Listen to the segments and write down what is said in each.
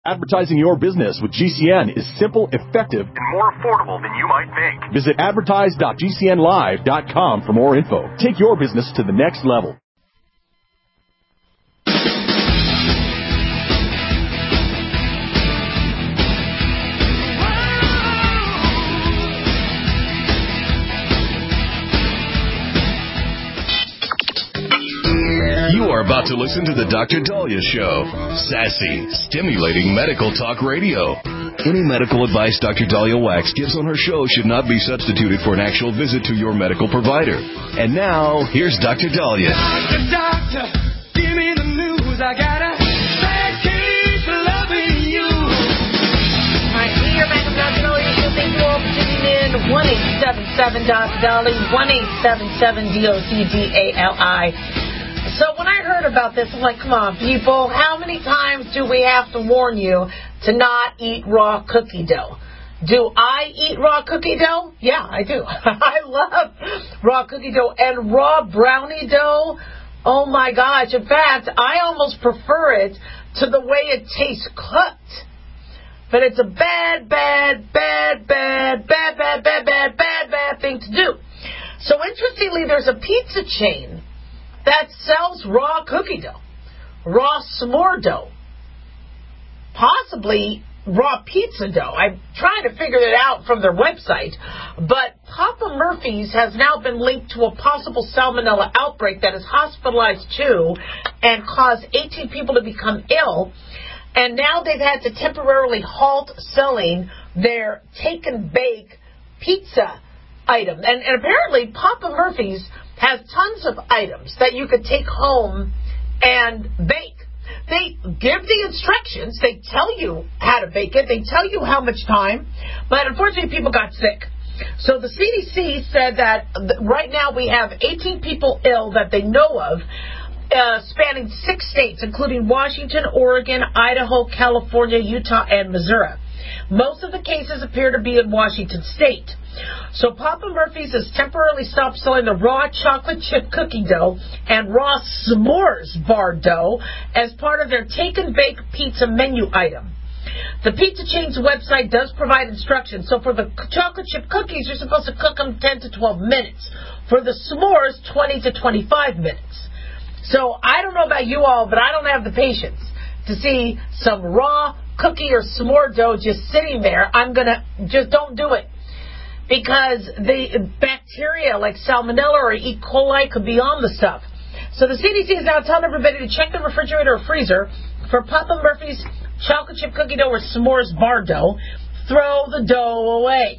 Advertising your business with GCN is simple, effective, and more affordable than you might think. Visit advertise.gcnlive.com for more info. Take your business to the next level. You are about to listen to the Dr. Dahlia Show. Sassy, stimulating medical talk radio. Any medical advice Dr. Dahlia Wax gives on her show should not be substituted for an actual visit to your medical provider. And now, here's Dr. Dahlia. Doctor, give me the news. I got a bad case of loving you. All right, we are back with Dr. Dahlia. So thank you all for tuning in. 1-877-Dr. Dahlia, 1-877-DOCDALI. So when I heard about this, I'm like, come on, people, how many times do we have to warn you to not eat raw cookie dough? Do I eat raw cookie dough? Yeah, I do. I love raw cookie dough and raw brownie dough. Oh, my gosh. In fact, I almost prefer it to the way it tastes cooked. But it's a bad thing to do. So interestingly, there's a pizza chain that sells raw cookie dough, raw s'more dough, possibly raw pizza dough. I'm trying to figure it out from their website. But Papa Murphy's has now been linked to a possible salmonella outbreak that has hospitalized 2 and caused 18 people to become ill. And now they've had to temporarily halt selling their take and bake pizza item. And apparently Papa Murphy's has tons of items that you could take home and bake. They give the instructions. They tell you how to bake it. They tell you how much time. But unfortunately, people got sick. So the CDC said that right now we have 18 people ill that they know of, spanning 6 states, including Washington, Oregon, Idaho, California, Utah, and Missouri. Most of the cases appear to be in Washington State. So Papa Murphy's has temporarily stopped selling the raw chocolate chip cookie dough and raw s'mores bar dough as part of their take and bake pizza menu item. The pizza chain's website does provide instructions. So for the chocolate chip cookies, you're supposed to cook them 10 to 12 minutes. For the s'mores, 20 to 25 minutes. So I don't know about you all, but I don't have the patience to see some raw cookie or s'more dough just sitting there. Just don't do it. Because the bacteria like salmonella or E. coli could be on the stuff. So the CDC is now telling everybody to check the refrigerator or freezer for Papa Murphy's chocolate chip cookie dough or s'mores bar dough. Throw the dough away.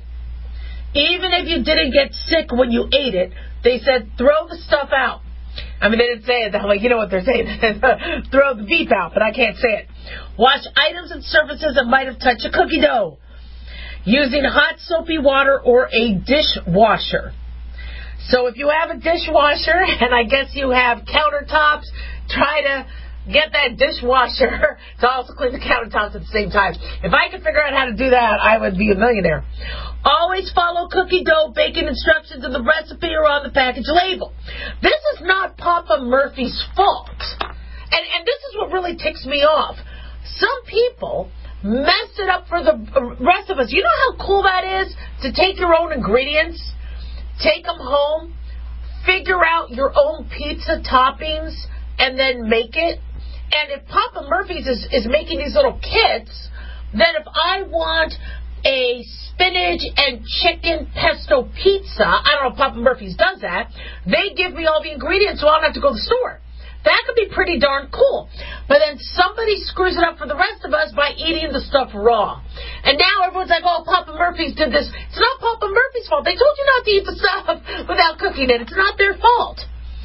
Even if you didn't get sick when you ate it, they said throw the stuff out. I mean, they didn't say it. I'm like, you know what they're saying. Throw the beef out, but I can't say it. Wash items and surfaces that might have touched a cookie dough using hot soapy water or a dishwasher. So if you have a dishwasher, and I guess you have countertops, try to get that dishwasher to also clean the countertops at the same time. If I could figure out how to do that, I would be a millionaire. Always follow cookie dough baking instructions in the recipe or on the package label. This is not Papa Murphy's fault. And this is what really ticks me off. Some people mess it up for the rest of us. You know how cool that is to take your own ingredients, take them home, figure out your own pizza toppings, and then make it? And if Papa Murphy's is making these little kits, then if I want a spinach and chicken pesto pizza, I don't know if Papa Murphy's does that, they give me all the ingredients so I don't have to go to the store. That could be pretty darn cool. But then somebody screws it up for the rest of us by eating the stuff raw. And now everyone's like, oh, Papa Murphy's did this. It's not Papa Murphy's fault. They told you not to eat the stuff without cooking it. It's not their fault.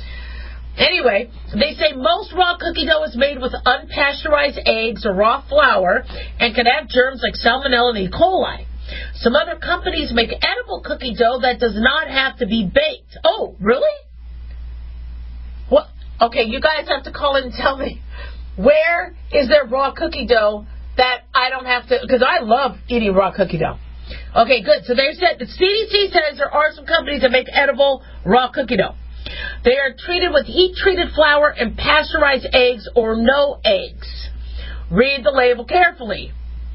Anyway, they say most raw cookie dough is made with unpasteurized eggs or raw flour and can have germs like salmonella and E. coli. Some other companies make edible cookie dough that does not have to be baked. Oh, really? What? Okay, you guys have to call in and tell me, where is there raw cookie dough that I don't have to, because I love eating raw cookie dough. Okay, good. So they said, the CDC says there are some companies that make edible raw cookie dough. They are treated with heat-treated flour and pasteurized eggs or no eggs. Read the label carefully.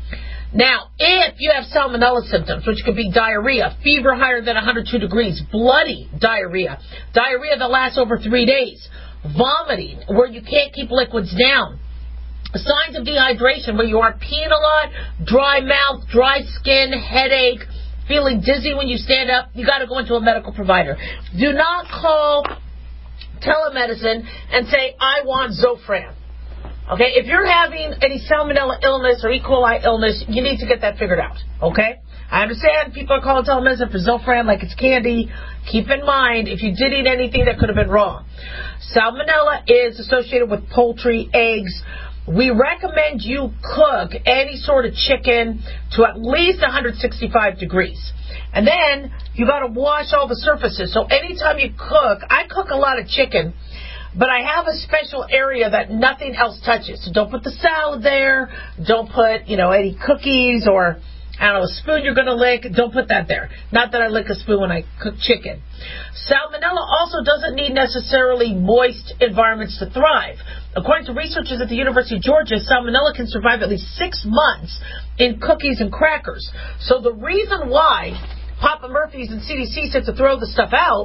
Now, if you have salmonella symptoms, which could be diarrhea, fever higher than 102 degrees, bloody diarrhea, diarrhea that lasts over 3 days, vomiting where you can't keep liquids down, signs of dehydration where you are peeing a lot, dry mouth, dry skin, headache, feeling dizzy when you stand up, you got to go into a medical provider. Do not call telemedicine and say, I want Zofran. Okay, if you're having any salmonella illness or E. coli illness, you need to get that figured out. Okay? I understand people are calling telemedicine for Zofran like it's candy. Keep in mind, if you did eat anything that could have been raw. Salmonella is associated with poultry, eggs. We recommend you cook any sort of chicken to at least 165 degrees. And then you got to wash all the surfaces. So anytime you cook, I cook a lot of chicken, but I have a special area that nothing else touches. So don't put the salad there. Don't put, any cookies or, a spoon you're going to lick. Don't put that there. Not that I lick a spoon when I cook chicken. Salmonella also doesn't need necessarily moist environments to thrive. According to researchers at the University of Georgia, salmonella can survive at least 6 months in cookies and crackers. So the reason why Papa Murphy's and CDC said to throw the stuff out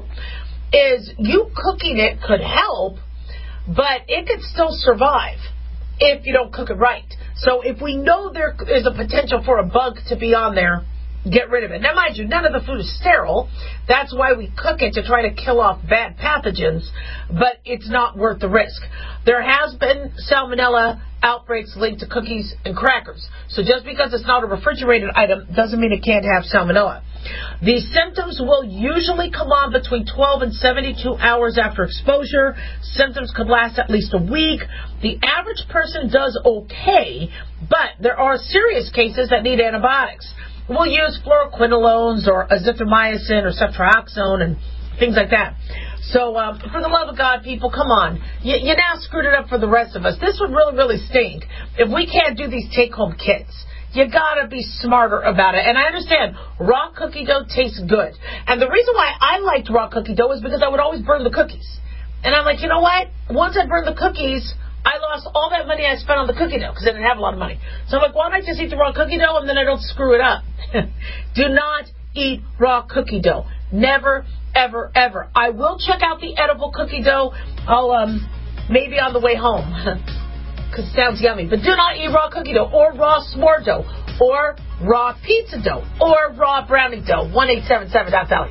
is you cooking it could help, but it could still survive if you don't cook it right. So if we know there is a potential for a bug to be on there, get rid of it. Now, mind you, none of the food is sterile. That's why we cook it, to try to kill off bad pathogens, but it's not worth the risk. There has been salmonella outbreaks linked to cookies and crackers. So just because it's not a refrigerated item doesn't mean it can't have salmonella. These symptoms will usually come on between 12 and 72 hours after exposure. Symptoms could last at least a week. The average person does okay, but there are serious cases that need antibiotics. We'll use fluoroquinolones or azithromycin or ceftriaxone and things like that. So, for the love of God, people, come on. You now screwed it up for the rest of us. This would really, really stink if we can't do these take-home kits. You gotta be smarter about it. And I understand raw cookie dough tastes good. And the reason why I liked raw cookie dough is because I would always burn the cookies. And I'm like, you know what? Once I burn the cookies, I lost all that money I spent on the cookie dough because I didn't have a lot of money. So I'm like, why don't I just eat the raw cookie dough and then I don't screw it up? Do not eat raw cookie dough. Never, ever, ever. I will check out the edible cookie dough. I'll, maybe on the way home. Because it sounds yummy. But do not eat raw cookie dough or raw s'more dough or raw pizza dough or raw brownie dough. 1877.Valley.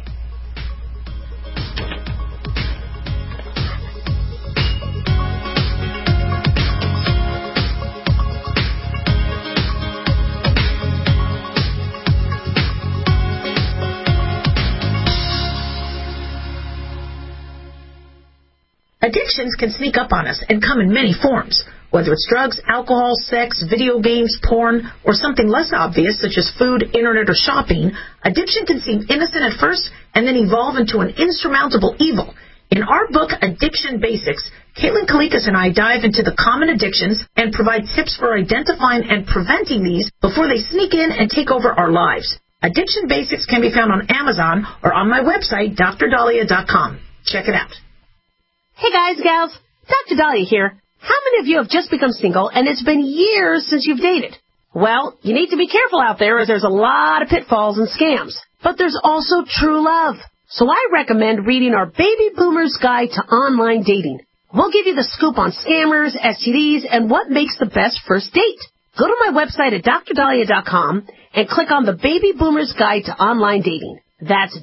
Addictions can sneak up on us and come in many forms. Whether it's drugs, alcohol, sex, video games, porn, or something less obvious such as food, internet, or shopping, addiction can seem innocent at first and then evolve into an insurmountable evil. In our book, Addiction Basics, Caitlin Kalikas and I dive into the common addictions and provide tips for identifying and preventing these before they sneak in and take over our lives. Addiction Basics can be found on Amazon or on my website, DrDahlia.com. Check it out. Hey guys, gals, Dr. Dahlia here. How many of you have just become single and it's been years since you've dated? Well, you need to be careful out there as there's a lot of pitfalls and scams. But there's also true love. So I recommend reading our Baby Boomer's Guide to Online Dating. We'll give you the scoop on scammers, STDs, and what makes the best first date. Go to my website at DrDahlia.com and click on the Baby Boomer's Guide to Online Dating. That's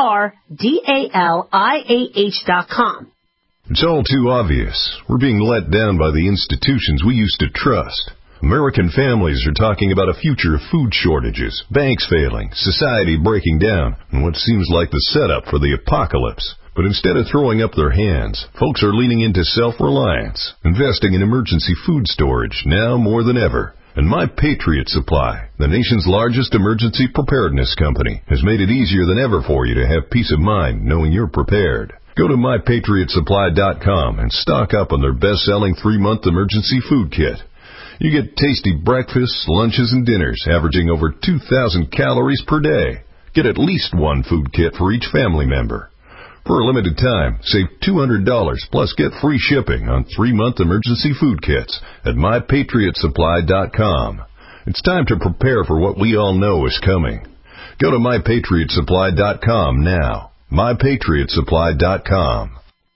DrDahlia.com. It's all too obvious. We're being let down by the institutions we used to trust. American families are talking about a future of food shortages, banks failing, society breaking down, and what seems like the setup for the apocalypse. But instead of throwing up their hands, folks are leaning into self-reliance, investing in emergency food storage now more than ever. And My Patriot Supply, the nation's largest emergency preparedness company, has made it easier than ever for you to have peace of mind knowing you're prepared. Go to MyPatriotSupply.com and stock up on their best-selling 3-month emergency food kit. You get tasty breakfasts, lunches, and dinners averaging over 2,000 calories per day. Get at least one food kit for each family member. For a limited time, save $200 plus get free shipping on 3-month emergency food kits at MyPatriotSupply.com. It's time to prepare for what we all know is coming. Go to MyPatriotSupply.com now. MyPatriotSupply.com.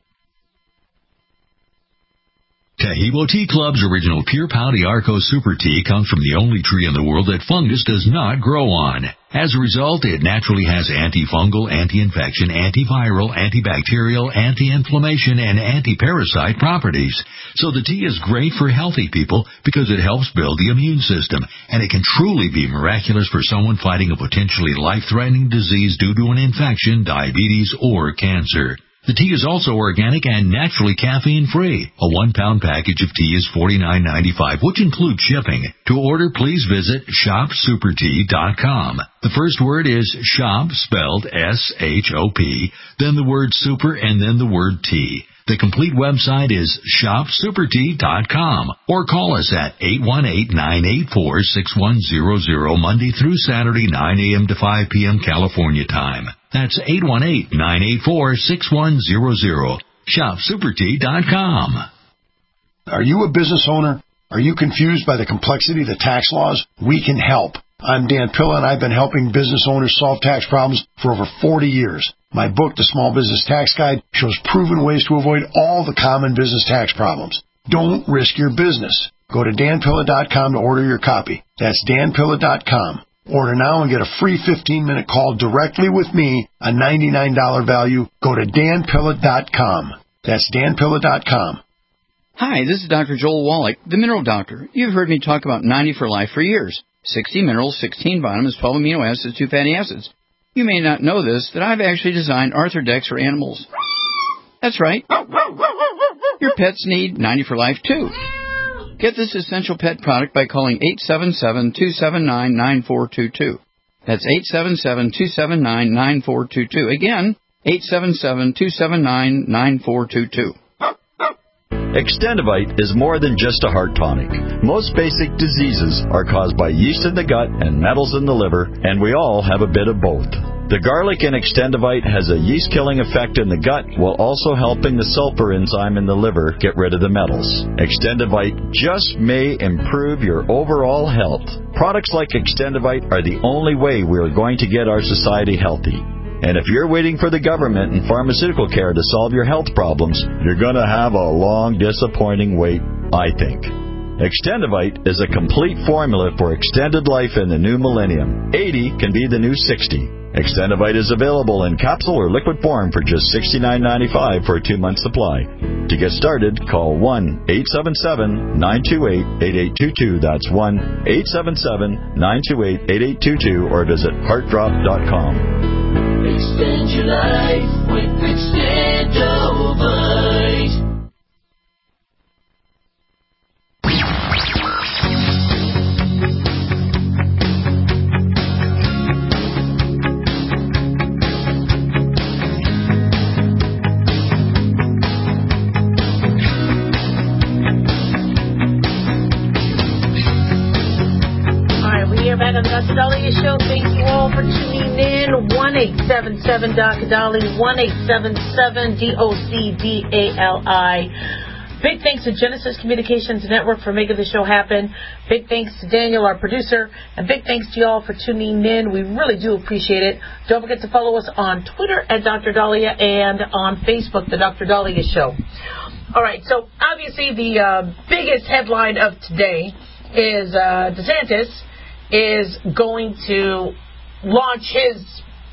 Taheebo Tea Club's original Pure Pau d'Arco Super Tea comes from the only tree in the world that fungus does not grow on. As a result, it naturally has antifungal, anti-infection, antiviral, antibacterial, anti-inflammation, and anti-parasite properties. So the tea is great for healthy people because it helps build the immune system, and it can truly be miraculous for someone fighting a potentially life-threatening disease due to an infection, diabetes, or cancer. The tea is also organic and naturally caffeine-free. A 1-pound package of tea is $49.95, which includes shipping. To order, please visit shopsupertea.com. The first word is shop, spelled S-H-O-P, then the word super, and then the word tea. The complete website is shopsupertea.com, or call us at 818-984-6100 Monday through Saturday, 9 a.m. to 5 p.m. California time. That's 818-984-6100. shopsupertea.com. Are you a business owner? Are you confused by the complexity of the tax laws? We can help. I'm Dan Pilla, and I've been helping business owners solve tax problems for over 40 years. My book, The Small Business Tax Guide, shows proven ways to avoid all the common business tax problems. Don't risk your business. Go to danpilla.com to order your copy. That's danpilla.com. Order now and get a free 15-minute call directly with me, a $99 value. Go to danpilla.com. That's danpilla.com. Hi, this is Dr. Joel Wallach, the Mineral Doctor. You've heard me talk about 90 for Life for years. 60 minerals, 16 vitamins, 12 amino acids, 2 fatty acids. You may not know this, that I've actually designed Arthrodex for animals. That's right. Your pets need 90 for Life, too. Get this essential pet product by calling 877-279-9422. That's 877-279-9422. Again, 877-279-9422. Extendivite is more than just a heart tonic. Most basic diseases are caused by yeast in the gut and metals in the liver, and we all have a bit of both. The garlic in Extendivite has a yeast-killing effect in the gut while also helping the sulfur enzyme in the liver get rid of the metals. Extendivite just may improve your overall health. Products like Extendivite are the only way we are going to get our society healthy. And if you're waiting for the government and pharmaceutical care to solve your health problems, you're going to have a long, disappointing wait, I think. Extendivite is a complete formula for extended life in the new millennium. 80 can be the new 60. Extendivite is available in capsule or liquid form for just $69.95 for a 2-month supply. To get started, call 1-877-928-8822. That's 1-877-928-8822 or visit heartdrop.com. Extend your life with Extendovite. Back on the Dr. Dahlia Show. Thank you all for tuning in. 1-877-Dr. 1-877-DOCDALI. Big thanks to Genesis Communications Network for making the show happen. Big thanks to Daniel, our producer. And big thanks to you all for tuning in. We really do appreciate it. Don't forget to follow us on Twitter at Dr. Dahlia and on Facebook, The Dr. Dahlia Show. All right, so obviously the biggest headline of today is DeSantis is going to launch his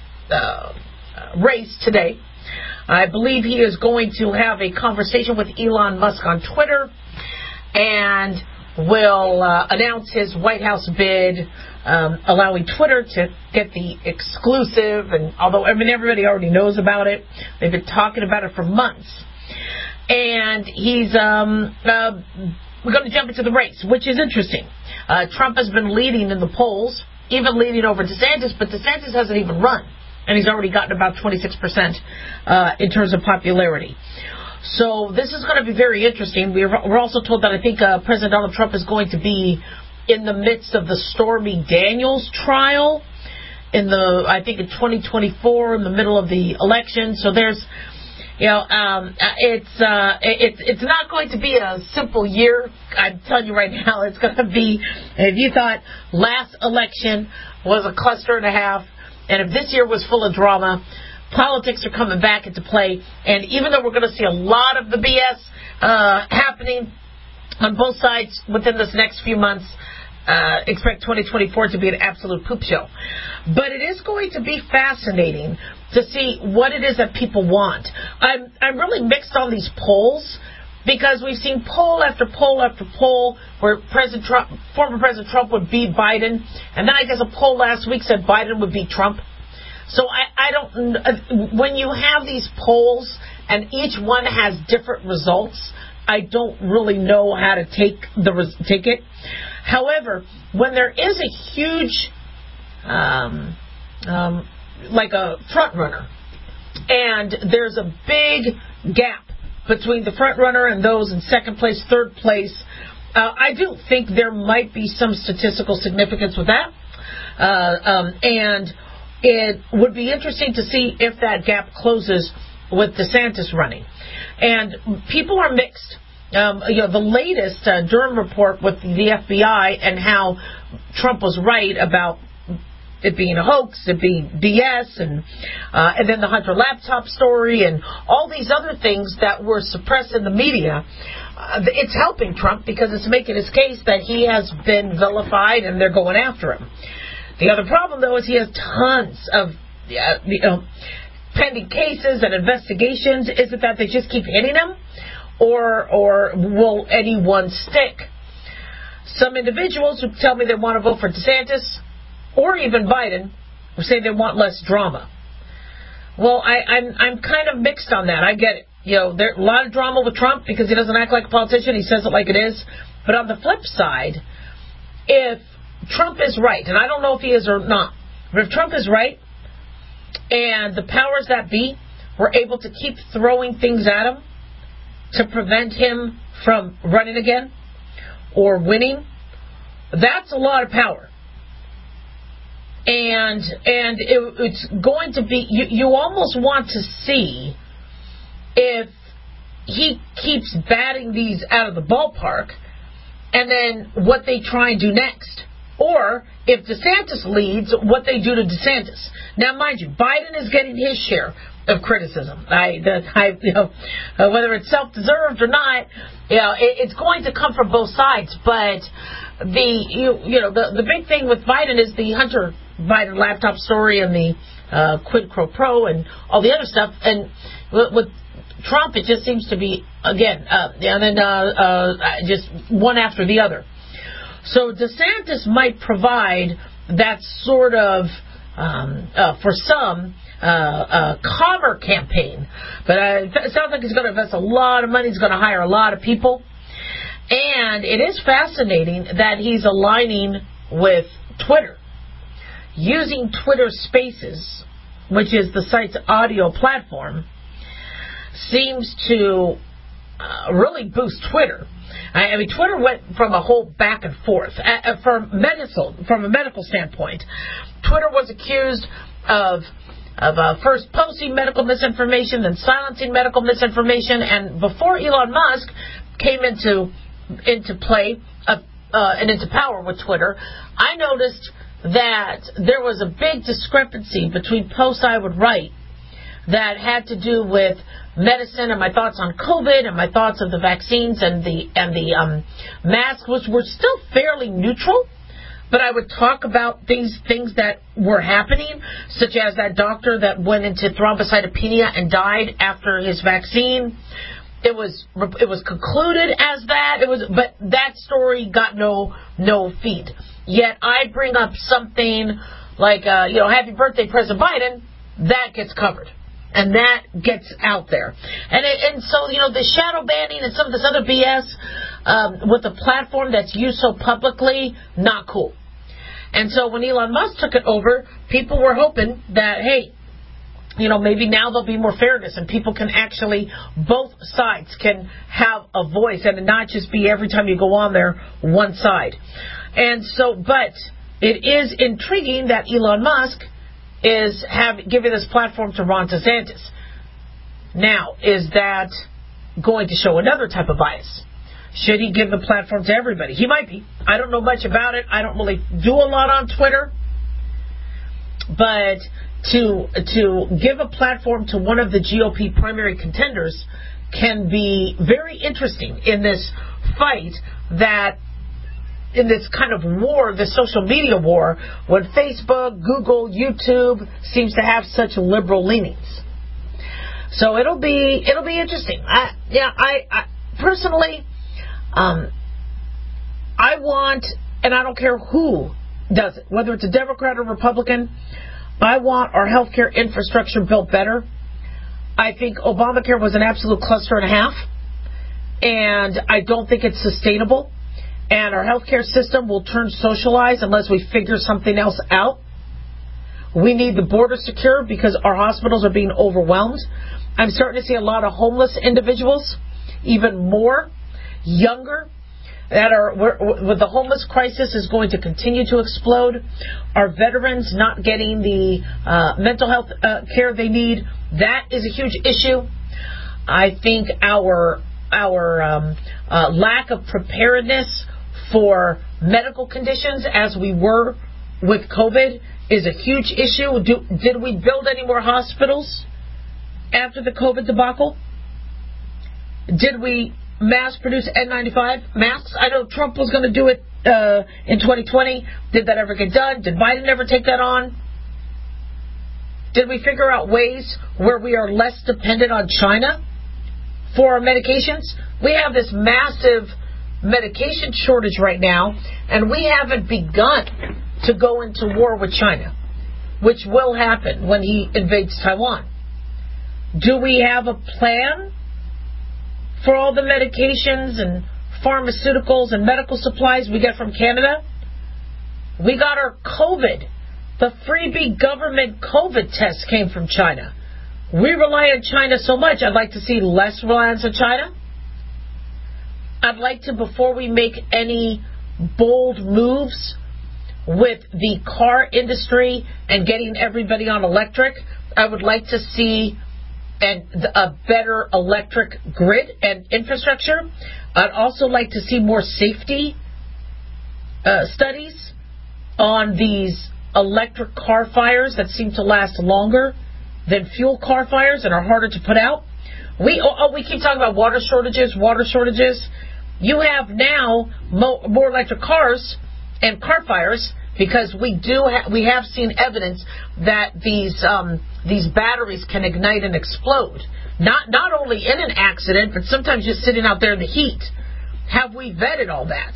race today. I believe he is going to have a conversation with Elon Musk on Twitter and will announce his White House bid, allowing Twitter to get the exclusive. And although everybody already knows about it, they've been talking about it for months. And he's we're going to jump into the race, which is interesting. Trump has been leading in the polls, even leading over DeSantis, but DeSantis hasn't even run, and he's already gotten about 26% in terms of popularity. So this is going to be very interesting. We're also told that I think President Donald Trump is going to be in the midst of the Stormy Daniels trial, I think in 2024, in the middle of the election. So there's, it's not going to be a simple year. I'm telling you right now, it's going to be, if you thought last election was a cluster and a half, and if this year was full of drama, politics are coming back into play. And even though we're going to see a lot of the BS happening on both sides within this next few months, expect 2024 to be an absolute poop show. But it is going to be fascinating to see what it is that people want. I'm really mixed on these polls, because we've seen poll after poll after poll where former President Trump would beat Biden, and then I guess a poll last week said Biden would beat Trump. So I don't. When you have these polls and each one has different results, I don't really know how to take it. However, when there is a huge, like a front runner, and there's a big gap between the front runner and those in second place, third place, I do think there might be some statistical significance with that. And it would be interesting to see if that gap closes with DeSantis running. And people are mixed. The latest Durham report with the FBI and how Trump was right about it being a hoax, it being BS, and then the Hunter laptop story and all these other things that were suppressed in the media. It's helping Trump because it's making his case that he has been vilified and they're going after him. The other problem, though, is he has tons of pending cases and investigations. Is it that they just keep hitting him? Or will anyone stick? Some individuals who tell me they want to vote for DeSantis or even Biden will say they want less drama. Well, I'm kind of mixed on that. I get it. There's a lot of drama with Trump because he doesn't act like a politician. He says it like it is. But on the flip side, if Trump is right, and I don't know if he is or not, but if Trump is right and the powers that be were able to keep throwing things at him to prevent him from running again or winning, that's a lot of power. And it's going to be, you almost want to see if he keeps batting these out of the ballpark and then what they try and do next. Or if DeSantis leads, what they do to DeSantis. Now, mind you, Biden is getting his share of criticism. Whether it's self-deserved or not, it's going to come from both sides. But the big thing with Biden is the Hunter Biden laptop story and the quid pro quo and all the other stuff. And with Trump, it just seems to be just one after the other. So DeSantis might provide that sort of, for some, calmer campaign. But it sounds like he's going to invest a lot of money. He's going to hire a lot of people. And it is fascinating that he's aligning with Twitter. Using Twitter Spaces, which is the site's audio platform, seems to really boost Twitter. I mean, Twitter went from a whole back and forth. From a medical standpoint, Twitter was accused of first posting medical misinformation, then silencing medical misinformation. And before Elon Musk came into play and into power with Twitter, I noticed that there was a big discrepancy between posts I would write that had to do with medicine and my thoughts on COVID and my thoughts of the vaccines and the masks, which were still fairly neutral. But I would talk about things that were happening, such as that doctor that went into thrombocytopenia and died after his vaccine. It was concluded as that. But that story got no feed. Yet I bring up something like Happy Birthday, President Biden. That gets covered. And that gets out there. And so, the shadow banning and some of this other BS with a platform that's used so publicly, not cool. And so when Elon Musk took it over, people were hoping that, hey, maybe now there'll be more fairness and people can actually, both sides can have a voice and not just be every time you go on there, one side. And so, but it is intriguing that Elon Musk is giving this platform to Ron DeSantis. Now, is that going to show another type of bias? Should he give the platform to everybody? He might be. I don't know much about it. I don't really do a lot on Twitter. But to give a platform to one of the GOP primary contenders can be very interesting in this fight, that in this kind of war, this social media war, when Facebook, Google, YouTube seems to have such liberal leanings. So it'll be interesting. I personally, I want, and I don't care who does it, whether it's a Democrat or Republican, I want our healthcare infrastructure built better. I think Obamacare was an absolute cluster and a half, and I don't think it's sustainable. And our healthcare system will turn socialized unless we figure something else out. We need the border secure because our hospitals are being overwhelmed. I'm starting to see a lot of homeless individuals, even more younger, that are with the homeless crisis is going to continue to explode. Our veterans not getting the mental health care they need, that is a huge issue. I think our lack of preparedness for medical conditions as we were with COVID is a huge issue. Did we build any more hospitals after the COVID debacle? Did we mass produce N95 masks? I know Trump was going to do it in 2020. Did that ever get done? Did Biden ever take that on? Did we figure out ways where we are less dependent on China for our medications? We have this massive medication shortage right now, and we haven't begun to go into war with China, which will happen when he invades Taiwan. Do we have a plan for all the medications and pharmaceuticals and medical supplies we get from Canada? We got our COVID. The freebie government COVID test came from China. We rely on China so much. I'd like to see less reliance on China. I'd like to, before we make any bold moves with the car industry and getting everybody on electric, I would like to see a better electric grid and infrastructure. I'd also like to see more safety studies on these electric car fires that seem to last longer than fuel car fires and are harder to put out. We keep talking about water shortages. You have now more electric cars and car fires because we have seen evidence that these batteries can ignite and explode. Not only in an accident, but sometimes just sitting out there in the heat. Have we vetted all that?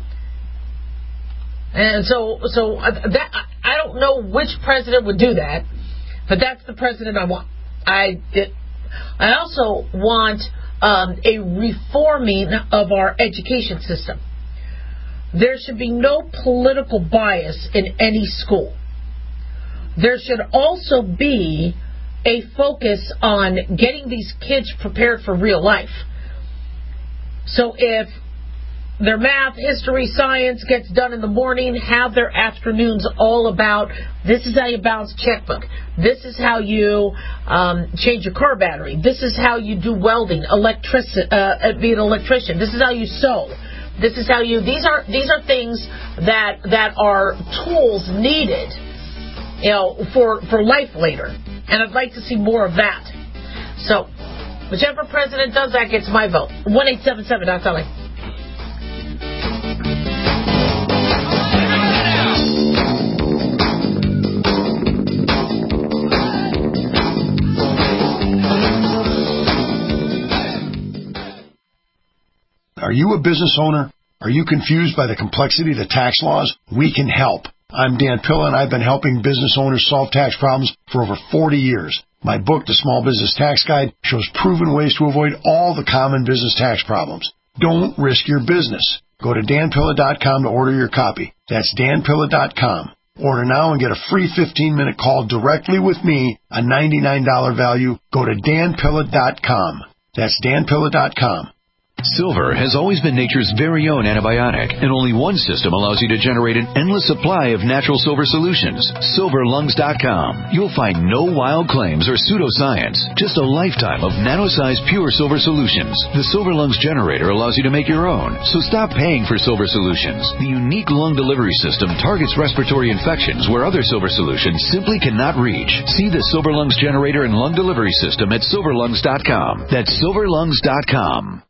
And so that I don't know which president would do that, but that's the president I want. I also want a reforming of our education system. There should be no political bias in any school. There should also be a focus on getting these kids prepared for real life. So if their math, history, science gets done in the morning, have their afternoons all about this is how you balance a checkbook. This is how you change your car battery. This is how you do welding, be an electrician. This is how you sew. This is how you. These are things that are tools needed, for life later. And I'd like to see more of that. So, whichever president does that gets my vote. 1-877-LA. Are you a business owner? Are you confused by the complexity of the tax laws? We can help. I'm Dan Pilla, and I've been helping business owners solve tax problems for over 40 years. My book, The Small Business Tax Guide, shows proven ways to avoid all the common business tax problems. Don't risk your business. Go to danpilla.com to order your copy. That's danpilla.com. Order now and get a free 15-minute call directly with me, a $99 value. Go to danpilla.com. That's danpilla.com. Silver has always been nature's very own antibiotic, and only one system allows you to generate an endless supply of natural silver solutions. SilverLungs.com. You'll find no wild claims or pseudoscience, just a lifetime of nano-sized pure silver solutions. The Silver Lungs generator allows you to make your own, so stop paying for silver solutions. The unique lung delivery system targets respiratory infections where other silver solutions simply cannot reach. See the Silver Lungs generator and lung delivery system at SilverLungs.com. That's SilverLungs.com.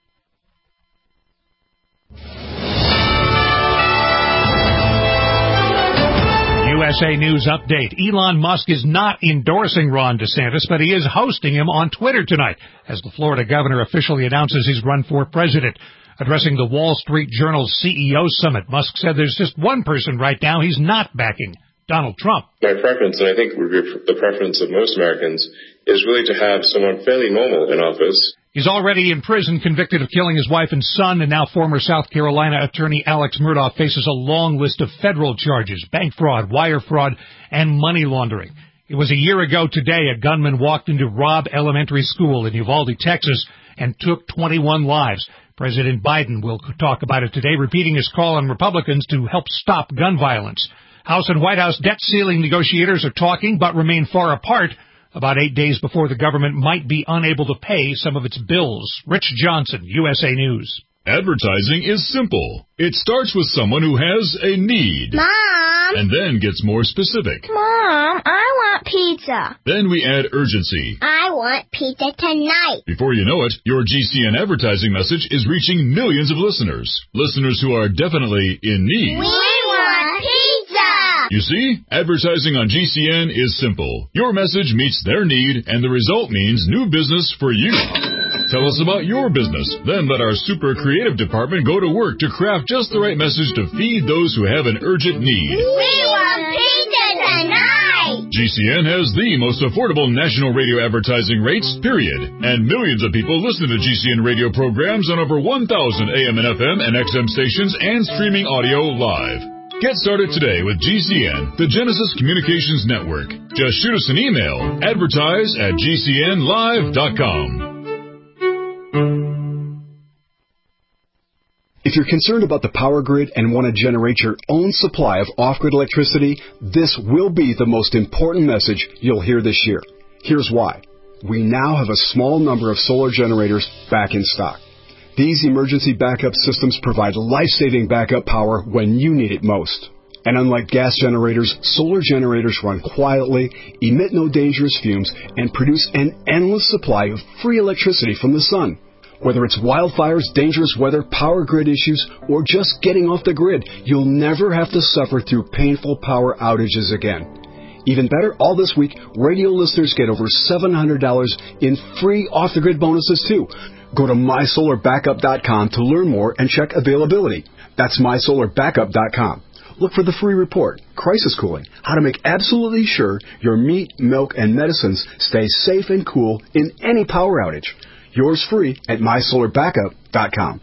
USA News Update. Elon Musk is not endorsing Ron DeSantis, but he is hosting him on Twitter tonight as the Florida governor officially announces his run for president. Addressing the Wall Street Journal's CEO Summit, Musk said there's just one person right now he's not backing, Donald Trump. My preference, and I think would be the preference of most Americans, is really to have someone fairly normal in office. He's already in prison, convicted of killing his wife and son, and now former South Carolina attorney Alex Murdaugh faces a long list of federal charges: bank fraud, wire fraud, and money laundering. It was a year ago today a gunman walked into Robb Elementary School in Uvalde, Texas, and took 21 lives. President Biden will talk about it today, repeating his call on Republicans to help stop gun violence. House and White House debt ceiling negotiators are talking, but remain far apart, about 8 days before the government might be unable to pay some of its bills. Rich Johnson, USA News. Advertising is simple. It starts with someone who has a need. Mom! And then gets more specific. Mom, I want pizza. Then we add urgency. I want pizza tonight. Before you know it, your GCN advertising message is reaching millions of listeners. Listeners who are definitely in need. We want pizza! You see, advertising on GCN is simple. Your message meets their need, and the result means new business for you. Tell us about your business. Then let our super creative department go to work to craft just the right message to feed those who have an urgent need. We want pizza tonight! GCN has the most affordable national radio advertising rates, period. And millions of people listen to GCN radio programs on over 1,000 AM and FM and XM stations and streaming audio live. Get started today with GCN, the Genesis Communications Network. Just shoot us an email, advertise@gcnlive.com. If you're concerned about the power grid and want to generate your own supply of off-grid electricity, this will be the most important message you'll hear this year. Here's why. We now have a small number of solar generators back in stock. These emergency backup systems provide life-saving backup power when you need it most. And unlike gas generators, solar generators run quietly, emit no dangerous fumes, and produce an endless supply of free electricity from the sun. Whether it's wildfires, dangerous weather, power grid issues, or just getting off the grid, you'll never have to suffer through painful power outages again. Even better, all this week, radio listeners get over $700 in free off-the-grid bonuses, too. Go to MySolarBackup.com to learn more and check availability. That's MySolarBackup.com. Look for the free report, Crisis Cooling, how to make absolutely sure your meat, milk, and medicines stay safe and cool in any power outage. Yours free at MySolarBackup.com.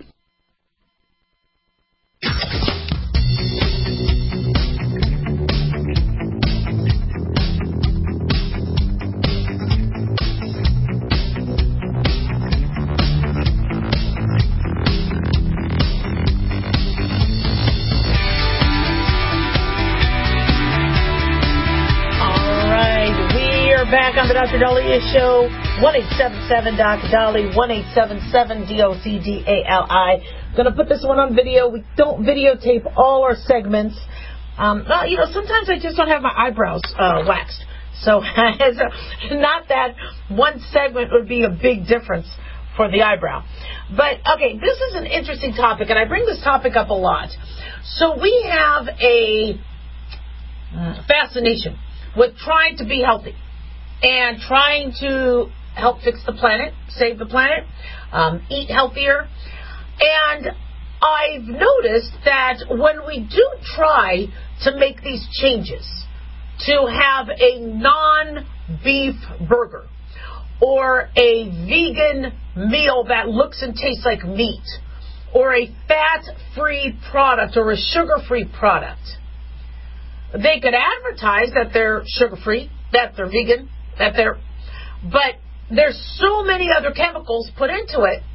Back on the Dr. Daliah Show, 1-877-Dr. 1-877-DOCDALI. Going to put this one on video. We don't videotape all our segments. Sometimes I just don't have my eyebrows waxed. So not that one segment would be a big difference for the eyebrow. But, okay, this is an interesting topic, and I bring this topic up a lot. So we have a fascination with trying to be healthy and trying to help fix the planet, save the planet, eat healthier. And I've noticed that when we do try to make these changes, to have a non-beef burger or a vegan meal that looks and tastes like meat, or a fat-free product or a sugar-free product, they could advertise that they're sugar-free, that they're vegan, but there's so many other chemicals put into it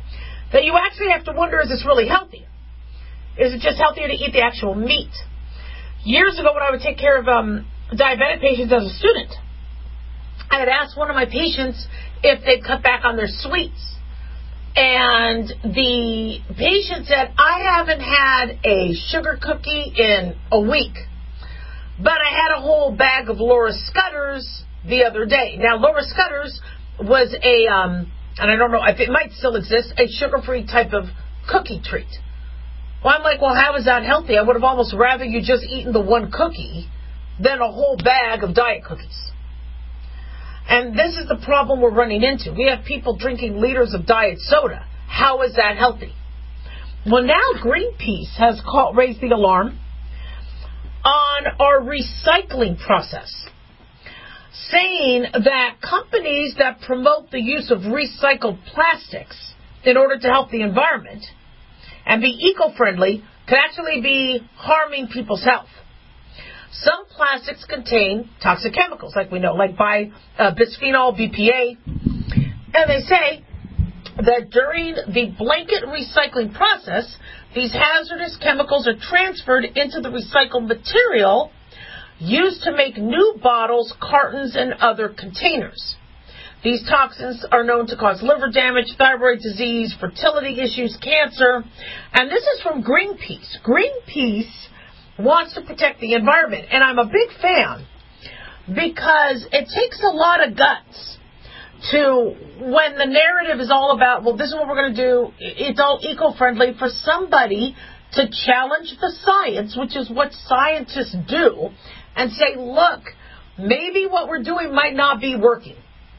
that you actually have to wonder, is this really healthy? Is it just healthier to eat the actual meat? Years ago, when I would take care of diabetic patients as a student, I had asked one of my patients if they'd cut back on their sweets. And the patient said, I haven't had a sugar cookie in a week, but I had a whole bag of Laura Scudders the other day. Now, Laura Scudders was and I don't know if it might still exist, a sugar-free type of cookie treat. Well, I'm like, well, how is that healthy? I would have almost rather you just eaten the one cookie than a whole bag of diet cookies. And this is the problem we're running into. We have people drinking liters of diet soda. How is that healthy? Well, now Greenpeace has raised the alarm on our recycling process, saying that companies that promote the use of recycled plastics in order to help the environment and be eco-friendly could actually be harming people's health. Some plastics contain toxic chemicals, like we know, like bisphenol, BPA. And they say that during the blanket recycling process, these hazardous chemicals are transferred into the recycled material used to make new bottles, cartons, and other containers. These toxins are known to cause liver damage, thyroid disease, fertility issues, cancer. And this is from Greenpeace. Greenpeace wants to protect the environment. And I'm a big fan because it takes a lot of guts to, when the narrative is all about, well, this is what we're going to do, it's all eco-friendly, for somebody to challenge the science, which is what scientists do, and say, look, maybe what we're doing might not be working.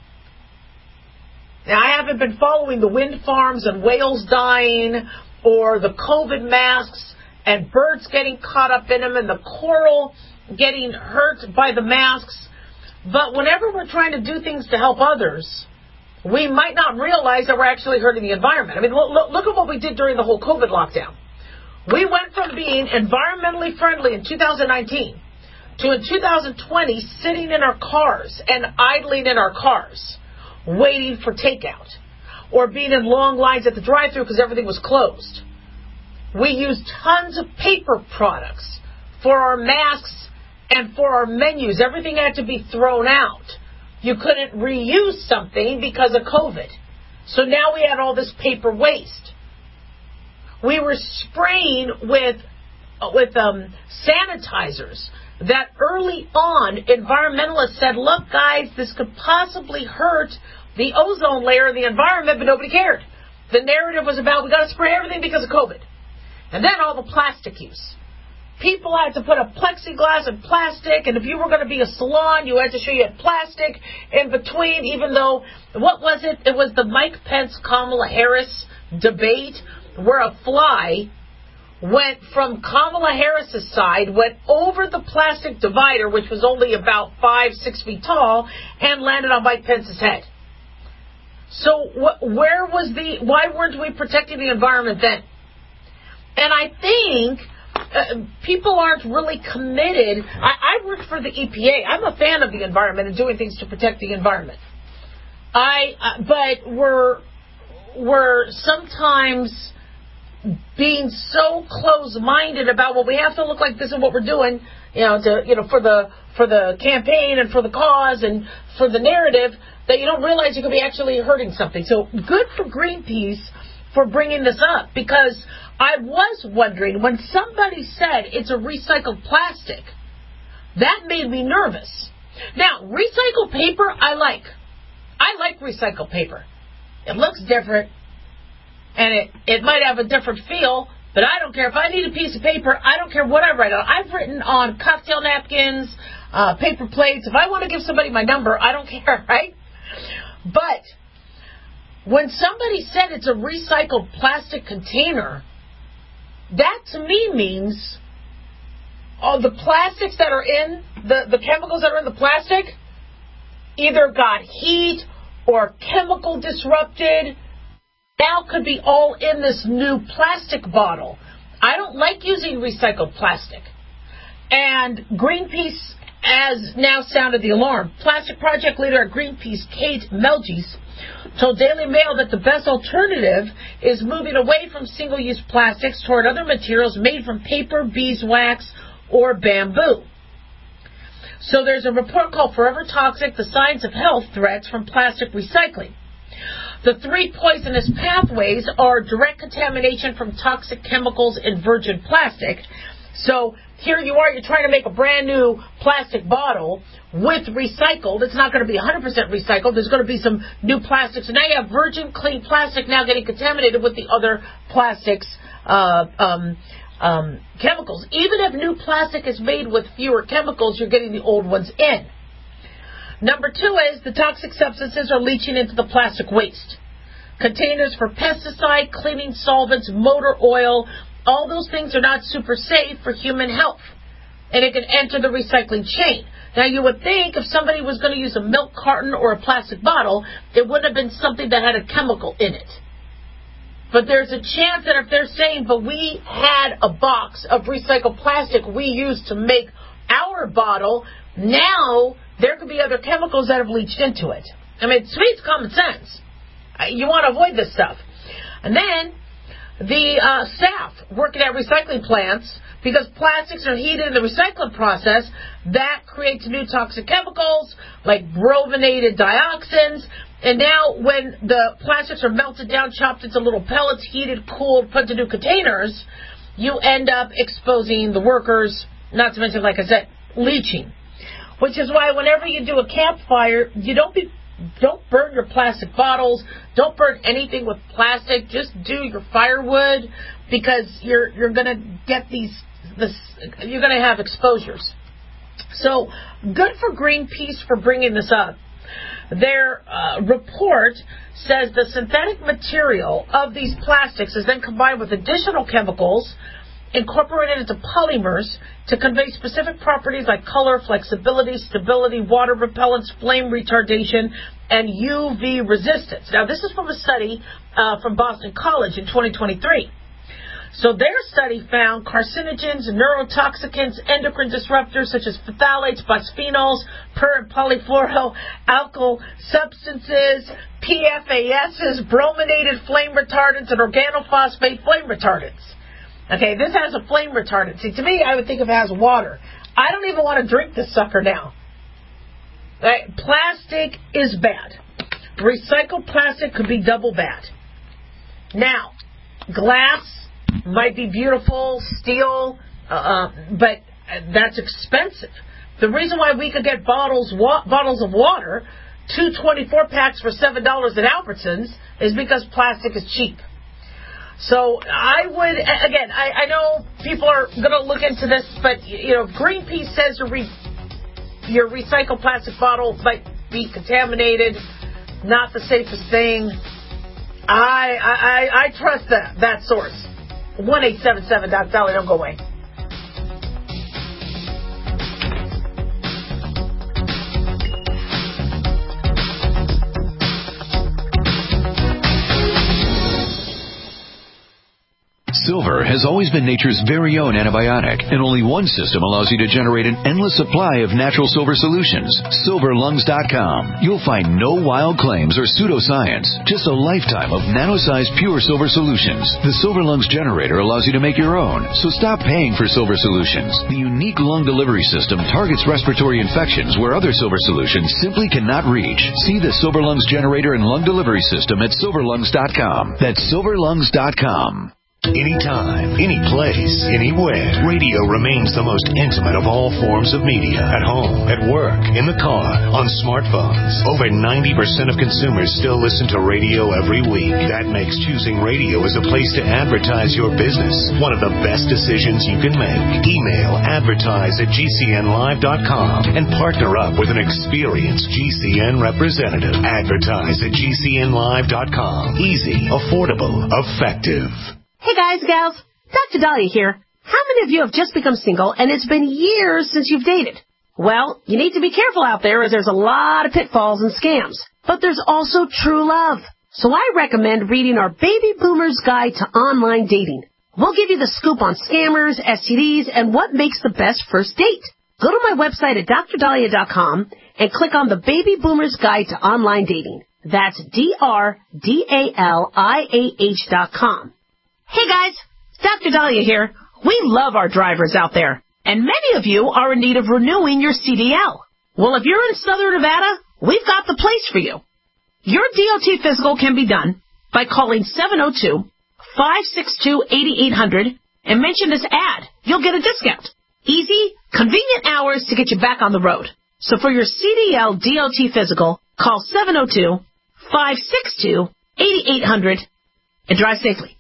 Now, I haven't been following the wind farms and whales dying or the COVID masks and birds getting caught up in them and the coral getting hurt by the masks. But whenever we're trying to do things to help others, we might not realize that we're actually hurting the environment. I mean, look at what we did during the whole COVID lockdown. We went from being environmentally friendly in 2019 to in 2020 sitting in our cars and idling in our cars waiting for takeout or being in long lines at the drive-thru because everything was closed. We used tons of paper products for our masks and for our menus. Everything had to be thrown out. You couldn't reuse something because of COVID. So now we had all this paper waste. We were spraying with sanitizers that early on environmentalists said, look, guys, this could possibly hurt the ozone layer of the environment, but nobody cared. The narrative was about, we got to spray everything because of COVID. And then all the plastic use. People had to put a plexiglass and plastic, and if you were going to be a salon, you had to show you had plastic in between, even though, what was it? It was the Mike Pence, Kamala Harris debate, where a fly went from Kamala Harris's side, went over the plastic divider, which was only about 5-6 feet tall, and landed on Mike Pence's head. So why weren't we protecting the environment then? And I think people aren't really committed. I work for the EPA. I'm a fan of the environment and doing things to protect the environment. But we're sometimes being so close-minded about, well, we have to look like this and what we're doing, for the campaign and for the cause and for the narrative, that you don't realize you could be actually hurting something. So good for Greenpeace for bringing this up, because I was wondering, when somebody said it's a recycled plastic, that made me nervous. Now, recycled paper, I like. I like recycled paper. It looks different, and it might have a different feel, but I don't care. If I need a piece of paper, I don't care what I write on. I've written on cocktail napkins, paper plates. If I want to give somebody my number, I don't care, right? But when somebody said it's a recycled plastic container, that to me means all the plastics that are in, the chemicals that are in the plastic, either got heat or chemical disrupted, now could be all in this new plastic bottle. I don't like using recycled plastic. And Greenpeace has now sounded the alarm. Plastic project leader at Greenpeace, Kate Melgis, told Daily Mail that the best alternative is moving away from single-use plastics toward other materials made from paper, beeswax, or bamboo. So there's a report called Forever Toxic, the Signs of Health Threats from Plastic Recycling. The 3 poisonous pathways are direct contamination from toxic chemicals in virgin plastic. So here you are, you're trying to make a brand new plastic bottle with recycled. It's not going to be 100% recycled. There's going to be some new plastics. So now you have virgin, clean plastic now getting contaminated with the other plastics, chemicals. Even if new plastic is made with fewer chemicals, you're getting the old ones in. Number 2 is the toxic substances are leaching into the plastic waste. Containers for pesticide, cleaning solvents, motor oil, all those things are not super safe for human health. And it can enter the recycling chain. Now, you would think if somebody was going to use a milk carton or a plastic bottle, it wouldn't have been something that had a chemical in it. But there's a chance that if they're saying, but we had a box of recycled plastic we used to make our bottle, now there could be other chemicals that have leached into it. I mean, it speaks common sense. You want to avoid this stuff. And then the staff working at recycling plants, because plastics are heated in the recycling process, that creates new toxic chemicals like brominated dioxins. And now when the plastics are melted down, chopped into little pellets, heated, cooled, put into new containers, you end up exposing the workers, not to mention, like I said, leaching. Which is why whenever you do a campfire, you don't burn your plastic bottles. Don't burn anything with plastic. Just do your firewood, because you're going to get you're going to have exposures. So good for Greenpeace for bringing this up. Their report says the synthetic material of these plastics is then combined with additional chemicals incorporated into polymers to convey specific properties like color, flexibility, stability, water repellence, flame retardation, and UV resistance. Now, this is from a study from Boston College in 2023. So their study found carcinogens, neurotoxicants, endocrine disruptors such as phthalates, bisphenols, per and polyfluoroalkyl substances, PFASs, brominated flame retardants, and organophosphate flame retardants. Okay, this has a flame retardant. See, to me, I would think if it has water. I don't even want to drink this sucker now. Right? Plastic is bad. Recycled plastic could be double bad. Now, glass might be beautiful, steel, but that's expensive. The reason why we could get bottles of water, 2 24-packs for $7 at Albertsons, is because plastic is cheap. So I would, again, I know people are going to look into this, but, Greenpeace says your recycled plastic bottle might be contaminated, not the safest thing. I trust that source. 1-877-DOC-DOLLY, don't go away. Silver has always been nature's very own antibiotic, and only one system allows you to generate an endless supply of natural silver solutions. SilverLungs.com. You'll find no wild claims or pseudoscience, just a lifetime of nano-sized pure silver solutions. The Silver Lungs generator allows you to make your own, so stop paying for silver solutions. The unique lung delivery system targets respiratory infections where other silver solutions simply cannot reach. See the Silver Lungs generator and lung delivery system at SilverLungs.com. That's SilverLungs.com. Anytime, any place, anywhere. Radio remains the most intimate of all forms of media. At home, at work, in the car, on smartphones. Over 90% of consumers still listen to radio every week. That makes choosing radio as a place to advertise your business one of the best decisions you can make. Email advertise@gcnlive.com and partner up with an experienced GCN representative. Advertise@gcnlive.com. Easy, affordable, effective. Hey guys, gals, Dr. Dahlia here. How many of you have just become single and it's been years since you've dated? Well, you need to be careful out there as there's a lot of pitfalls and scams. But there's also true love. So I recommend reading our Baby Boomer's Guide to Online Dating. We'll give you the scoop on scammers, STDs, and what makes the best first date. Go to my website at drdahlia.com and click on the Baby Boomer's Guide to Online Dating. That's DRDALIAH.com. Hey guys, Dr. Dahlia here. We love our drivers out there, and many of you are in need of renewing your CDL. Well, if you're in Southern Nevada, we've got the place for you. Your DOT physical can be done by calling 702-562-8800 and mention this ad. You'll get a discount. Easy, convenient hours to get you back on the road. So for your CDL DOT physical, call 702-562-8800 and drive safely.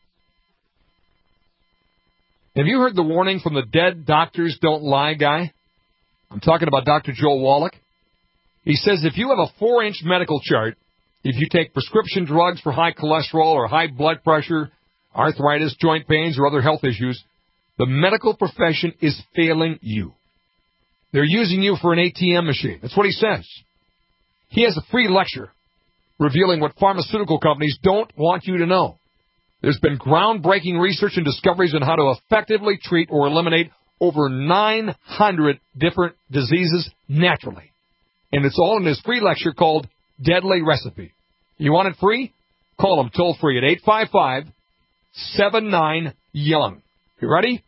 Have you heard the warning from the Dead Doctors Don't Lie guy? I'm talking about Dr. Joel Wallach. He says if you have a 4-inch medical chart, if you take prescription drugs for high cholesterol or high blood pressure, arthritis, joint pains, or other health issues, the medical profession is failing you. They're using you for an ATM machine. That's what he says. He has a free lecture revealing what pharmaceutical companies don't want you to know. There's been groundbreaking research and discoveries on how to effectively treat or eliminate over 900 different diseases naturally. And it's all in his free lecture called Deadly Recipe. You want it free? Call him toll-free at 855-79-YOUNG. You ready?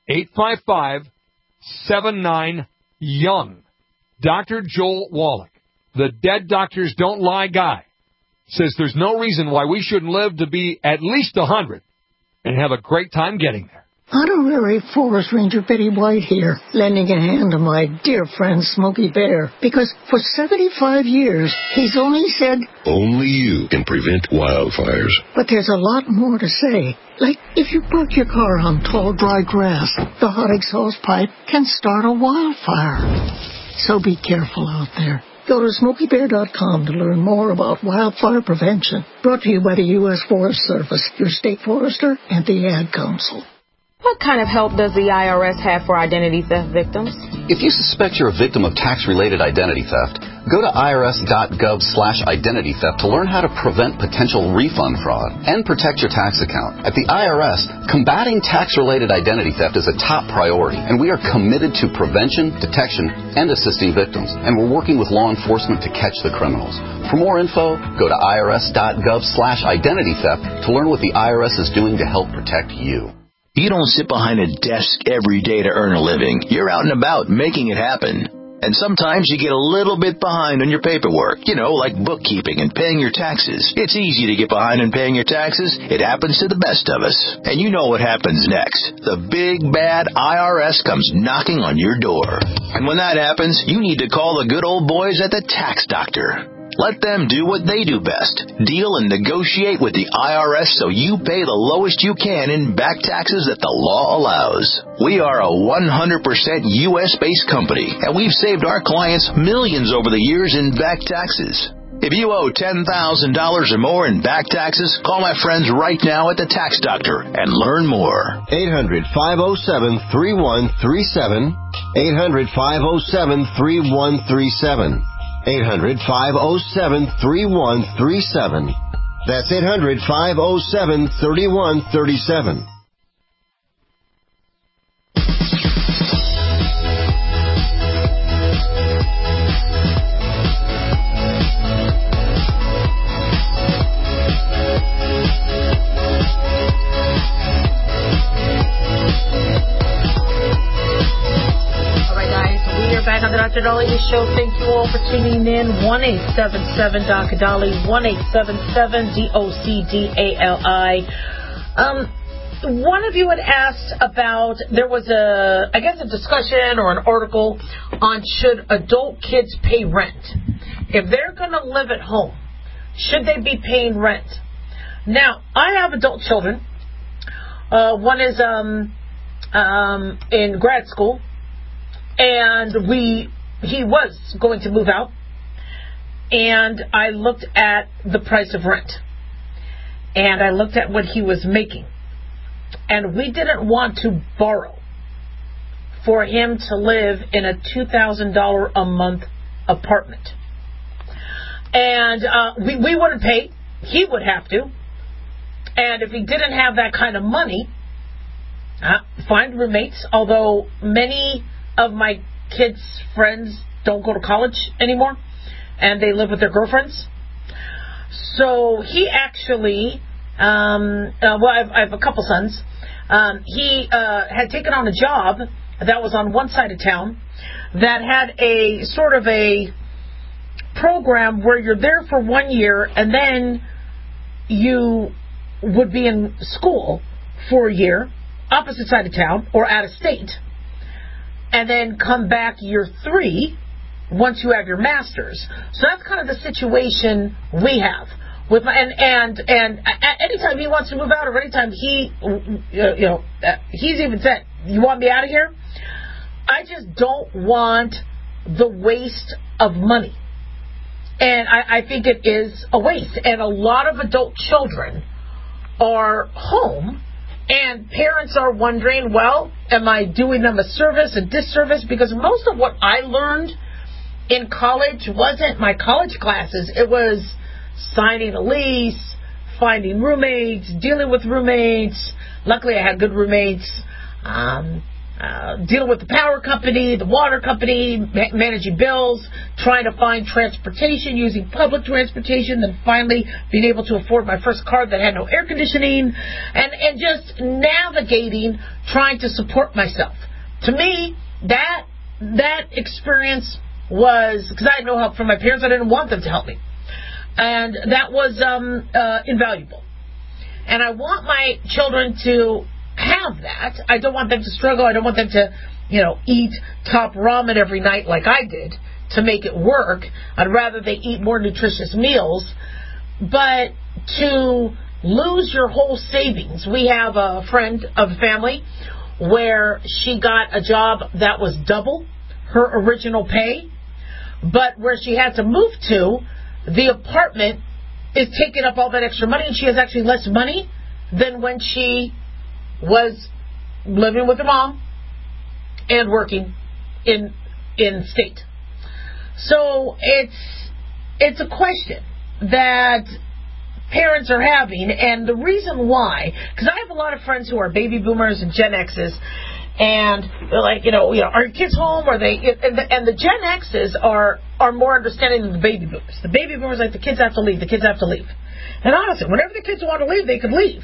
855-79-YOUNG. Dr. Joel Wallach, the Dead Doctors Don't Lie guy, says there's no reason why we shouldn't live to be at least 100 and have a great time getting there. Honorary Forest Ranger Betty White here, lending a hand to my dear friend Smokey Bear, because for 75 years, he's only said, only you can prevent wildfires. But there's a lot more to say. Like, if you park your car on tall, dry grass, the hot exhaust pipe can start a wildfire. So be careful out there. Go to SmokeyBear.com to learn more about wildfire prevention. Brought to you by the U.S. Forest Service, your state forester, and the Ad Council. What kind of help does the IRS have for identity theft victims? If you suspect you're a victim of tax-related identity theft, go to irs.gov/identity theft to learn how to prevent potential refund fraud and protect your tax account. At the IRS, combating tax-related identity theft is a top priority, and we are committed to prevention, detection, and assisting victims. And we're working with law enforcement to catch the criminals. For more info, go to irs.gov/identity theft to learn what the IRS is doing to help protect you. You don't sit behind a desk every day to earn a living. You're out and about making it happen. And sometimes you get a little bit behind on your paperwork, like bookkeeping and paying your taxes. It's easy to get behind on paying your taxes. It happens to the best of us. And you know what happens next. The big, bad IRS comes knocking on your door. And when that happens, you need to call the good old boys at the Tax Doctor. Let them do what they do best. Deal and negotiate with the IRS so you pay the lowest you can in back taxes that the law allows. We are a 100% U.S.-based company, and we've saved our clients millions over the years in back taxes. If you owe $10,000 or more in back taxes, call my friends right now at the Tax Doctor and learn more. 800-507-3137. 800-507-3137. 800-507-3137. That's 800-507-3137. Back on the Dr. Dolly Show. Thank you all for tuning in. 1-877 Dolly, 1-877 DOCDALI. One of you had asked about, there was a discussion or an article on should adult kids pay rent. If they're going to live at home, should they be paying rent? Now, I have adult children. One is in grad school. And he was going to move out, and I looked at the price of rent, and I looked at what he was making, and we didn't want to borrow for him to live in a $2,000 a month apartment. And we wouldn't pay. He would have to. And if he didn't have that kind of money, find roommates, although many of my kids' friends don't go to college anymore, and they live with their girlfriends. So he actually, I have a couple sons. He had taken on a job that was on one side of town that had a sort of a program where you're there for 1 year and then you would be in school for a year, opposite side of town or out of state, and then come back year 3 once you have your master's. So that's kind of the situation we have with my and anytime he wants to move out, or anytime he he's even said, "You want me out of here?" I just don't want the waste of money. And I think it is a waste. And a lot of adult children are home, and parents are wondering, well, am I doing them a service, a disservice? Because most of what I learned in college wasn't my college classes. It was signing a lease, finding roommates, dealing with roommates. Luckily, I had good roommates. Dealing with the power company, the water company, managing bills, trying to find transportation, using public transportation, then finally being able to afford my first car that had no air conditioning, and just navigating, trying to support myself. To me, that experience was, because I had no help from my parents, I didn't want them to help me. And that was invaluable. And I want my children to have that. I don't want them to struggle. I don't want them to, eat top ramen every night like I did to make it work. I'd rather they eat more nutritious meals. But to lose your whole savings. We have a friend of the family where she got a job that was double her original pay, but where she had to move to, the apartment is taking up all that extra money, and she has actually less money than when she was living with her mom and working in state. So it's a question that parents are having, and the reason why, because I have a lot of friends who are baby boomers and Gen X's, and they're like, are your kids home? Are they? And the Gen X's are more understanding than the baby boomers. The baby boomers are like, the kids have to leave. The kids have to leave. And honestly, whenever the kids want to leave, they can leave.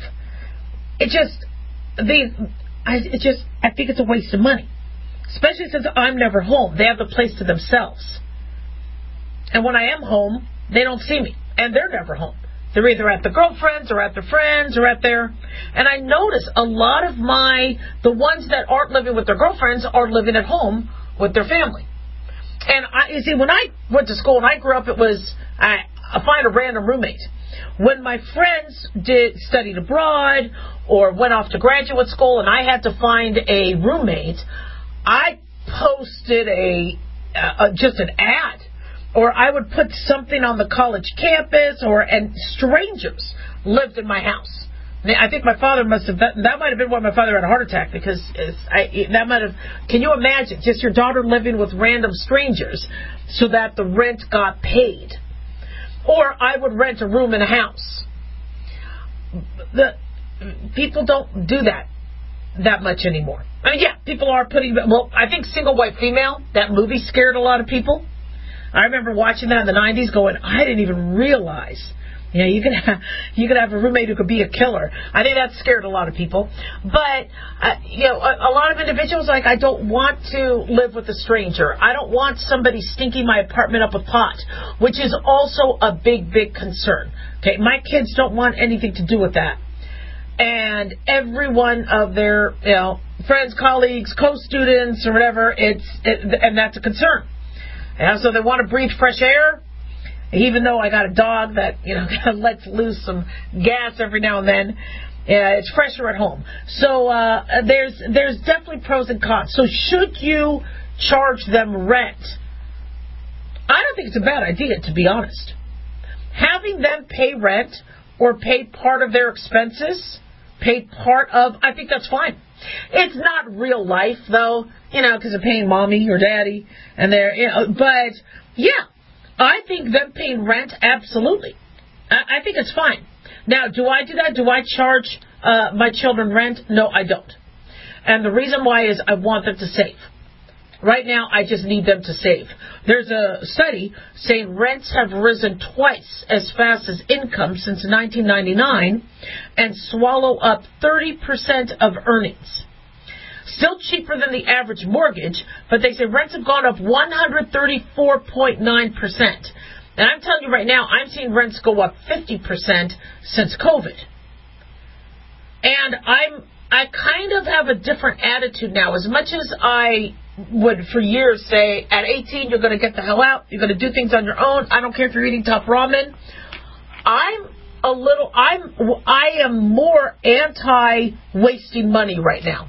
I think it's a waste of money, especially since I'm never home. They have the place to themselves, and when I am home, they don't see me, and they're never home. They're either at their girlfriends or at their friends or at their... And I notice a lot of the ones that aren't living with their girlfriends are living at home with their family. And you see, when I went to school and I grew up, it was, I find a random roommate. When my friends studied abroad or went off to graduate school and I had to find a roommate, I posted just an ad. Or I would put something on the college campus, and strangers lived in my house. I think my father that might have been why my father had a heart attack, because that might have, can you imagine, just your daughter living with random strangers so that the rent got paid? Or I would rent a room in a house. People don't do that much anymore. I mean, yeah, people are I think Single White Female, that movie scared a lot of people. I remember watching that in the 90s going, I didn't even realize, you could have a roommate who could be a killer. I think that scared a lot of people. But, a lot of individuals are like, I don't want to live with a stranger. I don't want somebody stinking my apartment up with pot, which is also a big, big concern. Okay, my kids don't want anything to do with that. And every one of their, friends, colleagues, co-students, or whatever, and that's a concern. And so they want to breathe fresh air, even though I got a dog that, lets loose some gas every now and then. It's fresher at home. So there's definitely pros and cons. So should you charge them rent? I don't think it's a bad idea, to be honest. Having them pay rent or pay part of their expenses, I think that's fine. It's not real life, though, because they're paying mommy or daddy, and but, yeah, I think them paying rent, absolutely. I think it's fine. Now, do I do that? Do I charge my children rent? No, I don't. And the reason why is I want them to save. Right now, I just need them to save. There's a study saying rents have risen twice as fast as income since 1999 and swallow up 30% of earnings. Still cheaper than the average mortgage, but they say rents have gone up 134.9%. And I'm telling you right now, I'm seeing rents go up 50% since COVID. And I kind of have a different attitude now. As much as I would for years say, at 18, you're going to get the hell out. You're going to do things on your own. I don't care if you're eating top ramen. I am more anti-wasting money right now.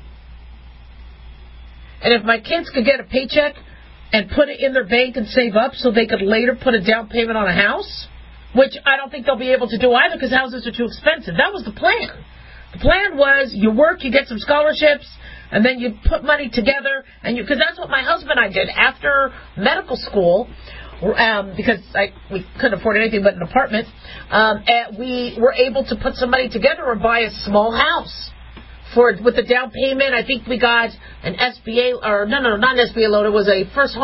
And if my kids could get a paycheck and put it in their bank and save up so they could later put a down payment on a house, which I don't think they'll be able to do either because houses are too expensive. That was the plan. The plan was you work, you get some scholarships, and then you put money together, and because that's what my husband and I did after medical school, because we couldn't afford anything but an apartment, and we were able to put some money together and buy a small house with the down payment. I think we got an SBA, or not an SBA loan. It was a first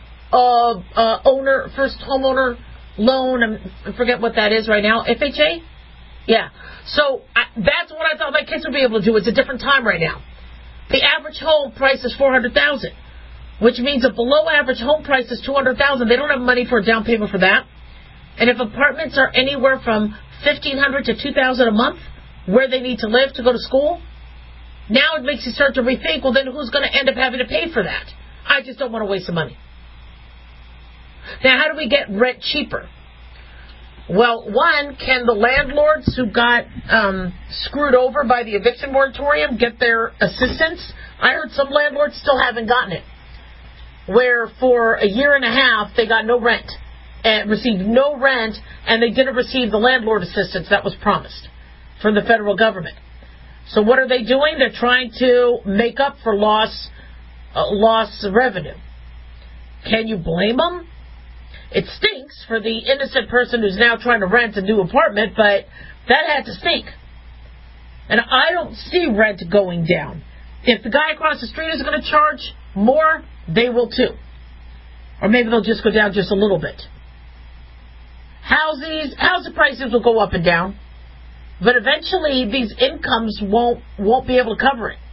homeowner loan. I forget what that is right now. FHA? Yeah. So that's what I thought my kids would be able to do. It's a different time right now. The average home price is $400,000, which means a below average home price is $200,000. They don't have money for a down payment for that. And if apartments are anywhere from $1,500 to $2,000 a month, where they need to live to go to school, now it makes you start to rethink, well, then who's going to end up having to pay for that? I just don't want to waste the money. Now, how do we get rent cheaper? Well, one, can the landlords who got screwed over by the eviction moratorium get their assistance? I heard some landlords still haven't gotten it, where for a year and a half they got no rent and received no rent, and they didn't receive the landlord assistance that was promised from the federal government. So what are they doing? They're trying to make up for loss of revenue. Can you blame them? It stinks for the innocent person who's now trying to rent a new apartment, but that had to stink. And I don't see rent going down. If the guy across the street is going to charge more, they will too. Or maybe they'll just go down just a little bit. Housing prices will go up and down, but eventually these incomes won't be able to cover it.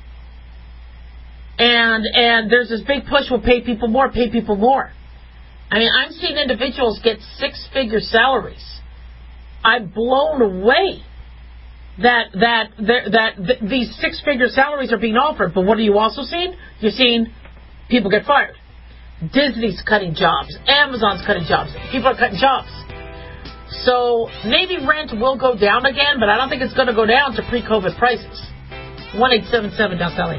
And there's this big push, will pay people more. I mean, I'm seeing individuals get six-figure salaries. I'm blown away that these six-figure salaries are being offered. But what are you also seeing? You're seeing people get fired. Disney's cutting jobs. Amazon's cutting jobs. People are cutting jobs. So maybe rent will go down again, but I don't think it's going to go down to pre-COVID prices. 1-877 Doc Sally.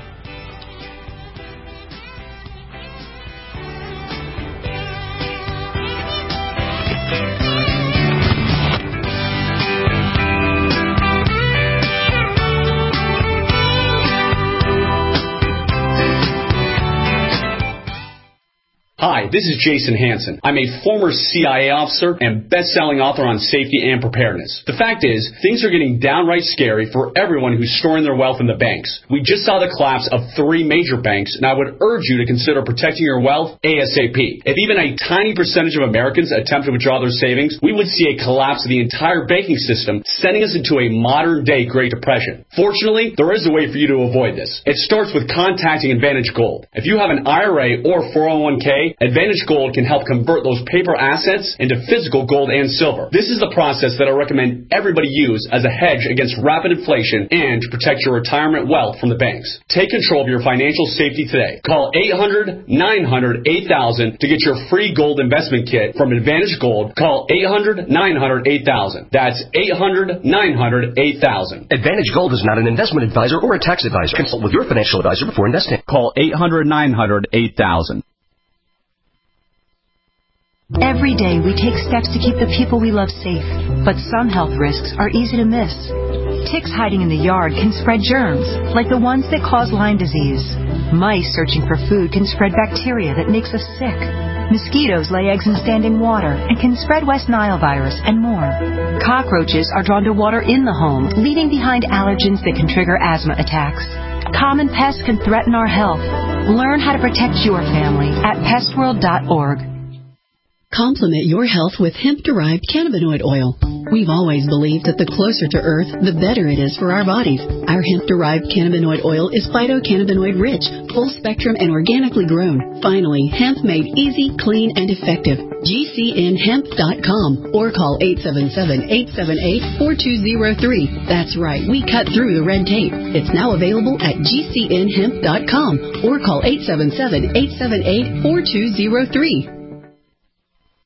Hi, this is Jason Hansen. I'm a former CIA officer and best-selling author on safety and preparedness. The fact is, things are getting downright scary for everyone who's storing their wealth in the banks. We just saw the collapse of 3 major banks, and I would urge you to consider protecting your wealth ASAP. If even a tiny percentage of Americans attempt to withdraw their savings, we would see a collapse of the entire banking system, sending us into a modern-day Great Depression. Fortunately, there is a way for you to avoid this. It starts with contacting Advantage Gold. If you have an IRA or 401k, Advantage Gold can help convert those paper assets into physical gold and silver. This is the process that I recommend everybody use as a hedge against rapid inflation and to protect your retirement wealth from the banks. Take control of your financial safety today. Call 800-900-8000 to get your free gold investment kit from Advantage Gold. Call 800-900-8000. That's 800-900-8000. Advantage Gold is not an investment advisor or a tax advisor. Consult with your financial advisor before investing. Call 800-900-8000. Every day we take steps to keep the people we love safe, but some health risks are easy to miss. Ticks hiding in the yard can spread germs, like the ones that cause Lyme disease. Mice searching for food can spread bacteria that makes us sick. Mosquitoes lay eggs in standing water and can spread West Nile virus and more. Cockroaches are drawn to water in the home, leaving behind allergens that can trigger asthma attacks. Common pests can threaten our health. Learn how to protect your family at pestworld.org. Complement your health with hemp-derived cannabinoid oil. We've always believed that the closer to Earth, the better it is for our bodies. Our hemp-derived cannabinoid oil is phytocannabinoid-rich, full-spectrum, and organically grown. Finally, hemp made easy, clean, and effective. GCNhemp.com or call 877-878-4203. That's right, we cut through the red tape. It's now available at GCNhemp.com or call 877-878-4203.